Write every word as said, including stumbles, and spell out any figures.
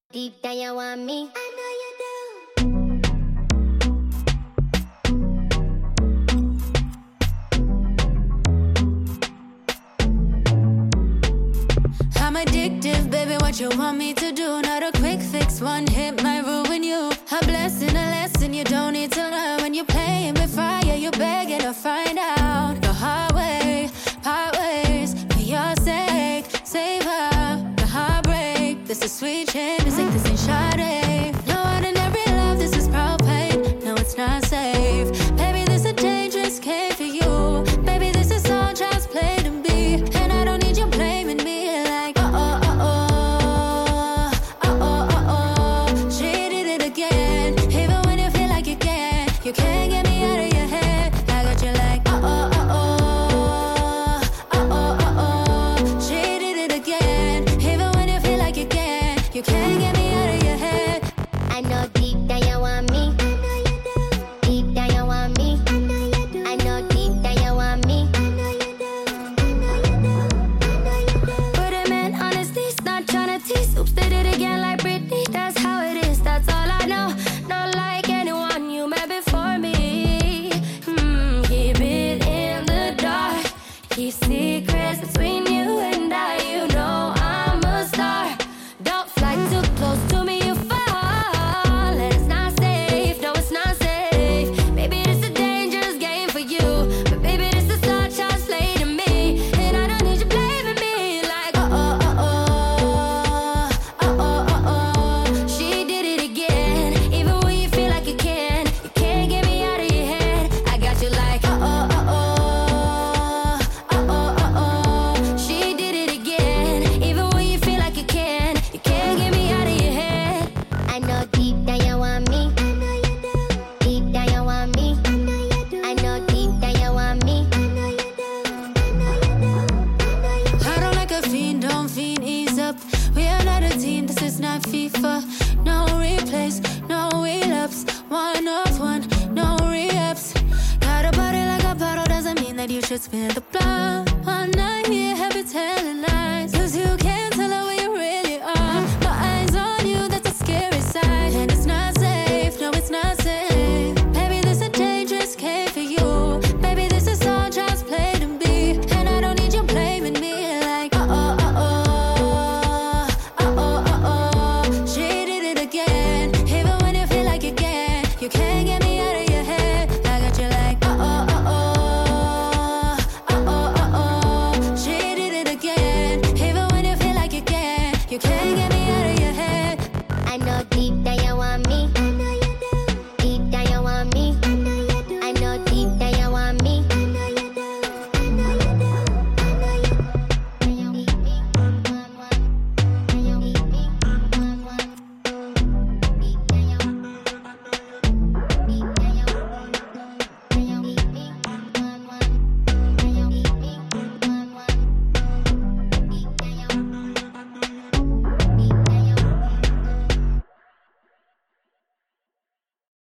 Deep down you want me, I know you do. I'm addictive, baby, what you want me to do? Not a quick fix, one hit might ruin you. A blessing, a lesson you don't need to learn. When you're playing with fire, you're begging to find out the hard way, part ways, for your sake. Save her, the heartbreak. This is sweet chin music, this ain't Sade. No ordinary love, this is propane. No, it's not safe. Baby, this a dangerous game for you. Baby, this is all child's play to be. And I don't need you blaming me like, uh oh, uh oh, uh oh, uh oh. She did it again. Even when you feel like you can't, you can't get me out of your head. I got you like, uh oh, uh oh, uh oh, uh oh. She did it again. Even when you feel like you can't, you can't get me out of your head. I know deep down you want me, I know you do. Deep down you want me, I know you do. I know deep down you want me, I know you do. I know you do, I know you do. But I meant honesty, not tryna tease. Oops, did it again like Britney. That's how it is, that's all I know. Not like anyone you met before me. Hmm, keep it in the dark. Keep secrets between you and I. You know I'm a star. Don't fly too close to me, you fall. And it's not safe, no, it's not safe. Baby, this a dangerous game for you. But baby, this is all child's play to me. And I don't need you blaming me like, uh oh, uh oh, uh oh, uh oh. She did it again. Even when you feel like you can, you can't get me out of your head. I got you like, uh oh, uh oh, uh oh, uh oh. She did it again. Even when you feel like you can, you can't get me out of your head. I know deep down you want me, I know you do. Deep down you want me, I know you do. I know deep down you want me, I know you do. I know you do, I know you do. I don't like a fiend, don't fiend, ease up. We are not a team, this is not FIFA. No replays, no relapse. One of one, no re-ups. Got a body like a bottle, doesn't mean that you should spin the